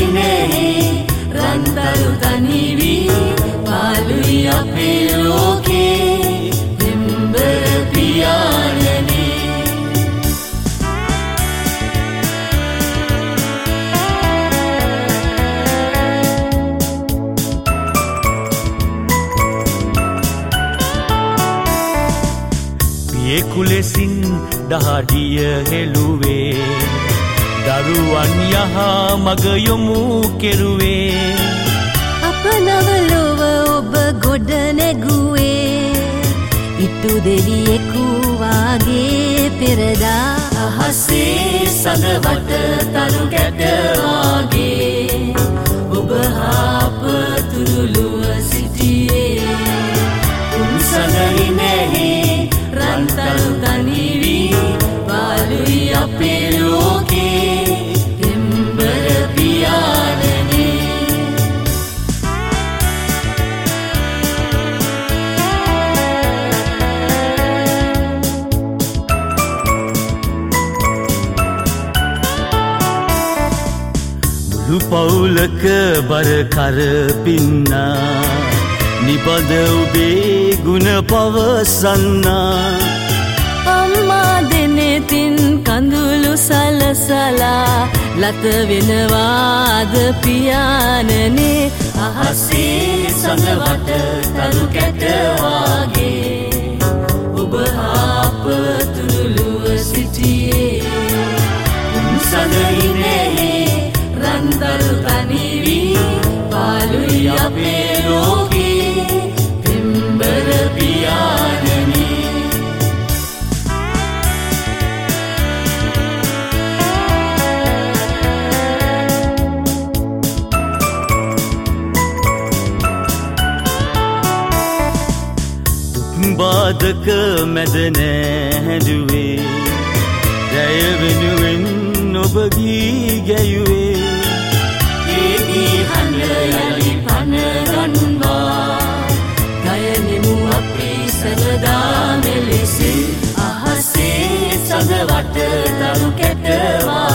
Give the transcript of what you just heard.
සඳහිනෙහි රන්තරු තනිවි පාළුයි අපේ ලෝකේ දෙම්බර පියාණනේ. පියෙකුලෙසින් දහඩිය හෙළුවේ දරුවන් යහ මග යොමු කෙරුවේ. අප නවලොව ඔබ ගොඩ නැගුවේ ඉටු දෙවියෙකු වාගේ පෙරදා. අහසේ සඳවට තරු කැට වාගේ ඔබ හාප තුරුළුව සිටියේ. උන් සඳහිනෙහි රන්තරු තනිවි පාළුයි අපේ ලෝකේ දෙම්බර පියාණනේ. මුළු පවුලක බර කර පින්නා නිබඳ ඔබේ ගුණ පවසන්නා. අම්මා දෙනෙතින් කඳුළු සලසලා ලත වෙනවාද පියාණනේ. අහසේ සඳවට තරු කැට වාගේ ඔබ හාප තුරුළුව සිටියේ. උන් සඳහිනෙහි රන්තරු තනිවි පාළුයි අපේ ලෝකේ දෙම්බර පියාණනේ. බාධක මැද නැහැදුවේ ජය වෙනුවෙන් ඔබ ගී ගැයුවේ. ඒදී හඬ යලි පණ ගන්වා ගයනෙමු අපේ සවදා මෙලෙස. අහසේ සඳවට තරු කැට වාගේ